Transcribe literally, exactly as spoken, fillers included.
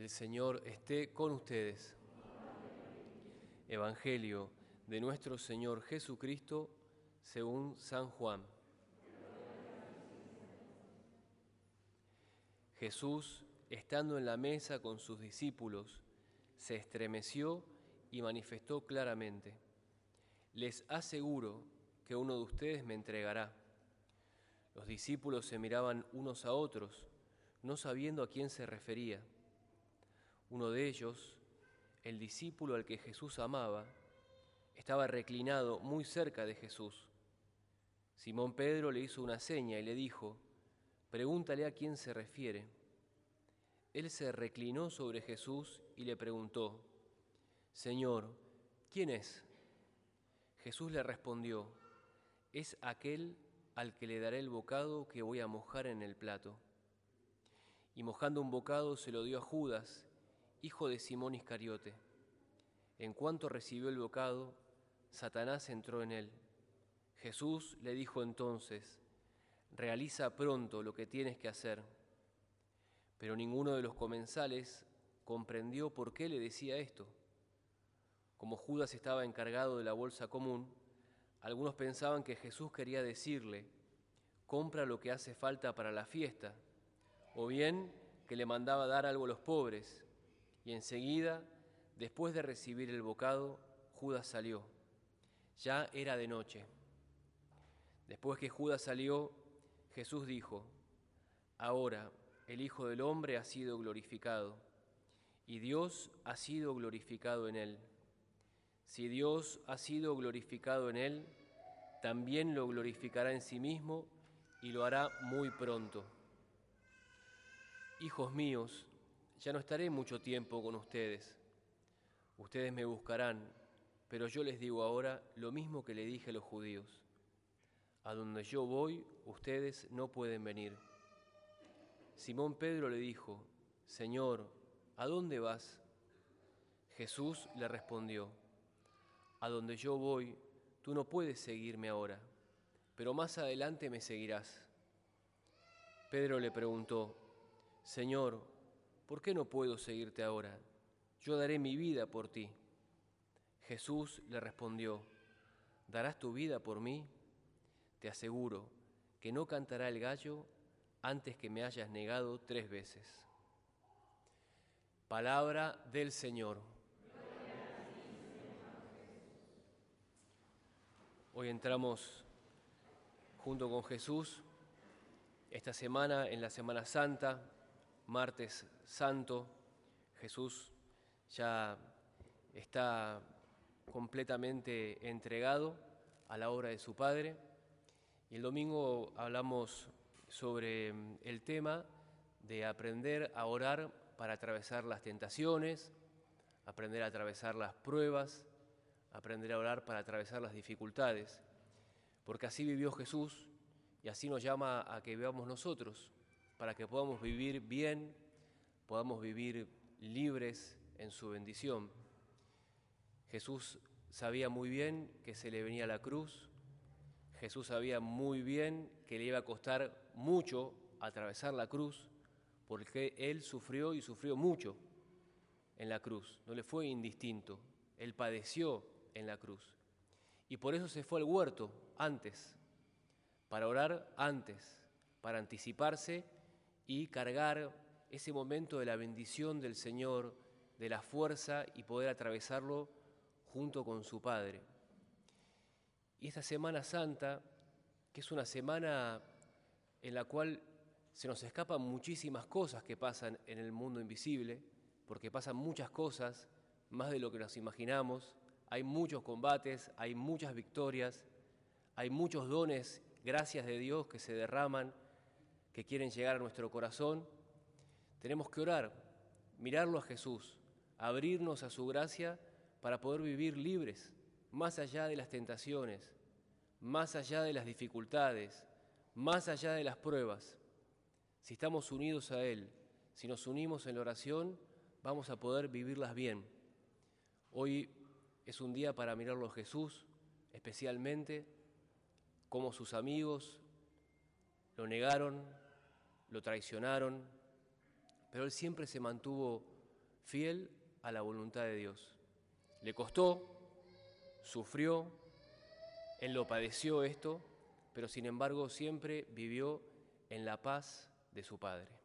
El Señor esté con ustedes. Evangelio de nuestro Señor Jesucristo según San Juan. Jesús, estando en la mesa con sus discípulos, se estremeció y manifestó claramente: les aseguro que uno de ustedes me entregará. Los discípulos se miraban unos a otros, no sabiendo a quién se refería. Uno de ellos, el discípulo al que Jesús amaba, estaba reclinado muy cerca de Jesús. Simón Pedro le hizo una seña y le dijo: pregúntale a quién se refiere. Él se reclinó sobre Jesús y le preguntó: Señor, ¿quién es? Jesús le respondió: es aquel al que le daré el bocado que voy a mojar en el plato. Y mojando un bocado se lo dio a Judas, hijo de Simón Iscariote. En cuanto recibió el bocado, Satanás entró en él. Jesús le dijo entonces: realiza pronto lo que tienes que hacer. Pero ninguno de los comensales comprendió por qué le decía esto. Como Judas estaba encargado de la bolsa común, algunos pensaban que Jesús quería decirle: compra lo que hace falta para la fiesta, o bien que le mandaba dar algo a los pobres. Y enseguida, después de recibir el bocado, Judas salió. Ya era de noche. Después que Judas salió, Jesús dijo: ahora el Hijo del Hombre ha sido glorificado, y Dios ha sido glorificado en él. Si Dios ha sido glorificado en él, también lo glorificará en sí mismo y lo hará muy pronto. Hijos míos, ya no estaré mucho tiempo con ustedes. Ustedes me buscarán, pero yo les digo ahora lo mismo que le dije a los judíos: a donde yo voy, ustedes no pueden venir. Simón Pedro le dijo: Señor, ¿a dónde vas? Jesús le respondió: a donde yo voy, tú no puedes seguirme ahora, pero más adelante me seguirás. Pedro le preguntó: Señor, ¿por qué no puedo seguirte ahora? Yo daré mi vida por ti. Jesús le respondió: ¿darás tu vida por mí? Te aseguro que no cantará el gallo antes que me hayas negado tres veces. Palabra del Señor. Hoy entramos junto con Jesús esta semana en la Semana Santa, martes santo. Jesús ya está completamente entregado a la obra de su Padre. Y el domingo hablamos sobre el tema de aprender a orar para atravesar las tentaciones, aprender a atravesar las pruebas, aprender a orar para atravesar las dificultades, porque así vivió Jesús y así nos llama a que vivamos nosotros, para que podamos vivir bien, podamos vivir libres en su bendición. Jesús sabía muy bien que se le venía la cruz. Jesús sabía muy bien que le iba a costar mucho atravesar la cruz, porque Él sufrió y sufrió mucho en la cruz, no le fue indistinto, Él padeció en la cruz. Y por eso se fue al huerto antes, para orar antes, para anticiparse y cargar ese momento de la bendición del Señor, de la fuerza y poder atravesarlo junto con su Padre. Y esta Semana Santa, que es una semana en la cual se nos escapan muchísimas cosas que pasan en el mundo invisible, porque pasan muchas cosas, más de lo que nos imaginamos, hay muchos combates, hay muchas victorias, hay muchos dones, gracias de Dios que se derraman, que quieren llegar a nuestro corazón. Tenemos que orar, mirarlo a Jesús, abrirnos a su gracia para poder vivir libres, más allá de las tentaciones, más allá de las dificultades, más allá de las pruebas. Si estamos unidos a Él, si nos unimos en la oración, vamos a poder vivirlas bien. Hoy es un día para mirarlo a Jesús, especialmente como sus amigos lo negaron, lo traicionaron, pero Él siempre se mantuvo fiel a la voluntad de Dios. Le costó, sufrió, él lo padeció esto, pero sin embargo siempre vivió en la paz de su Padre.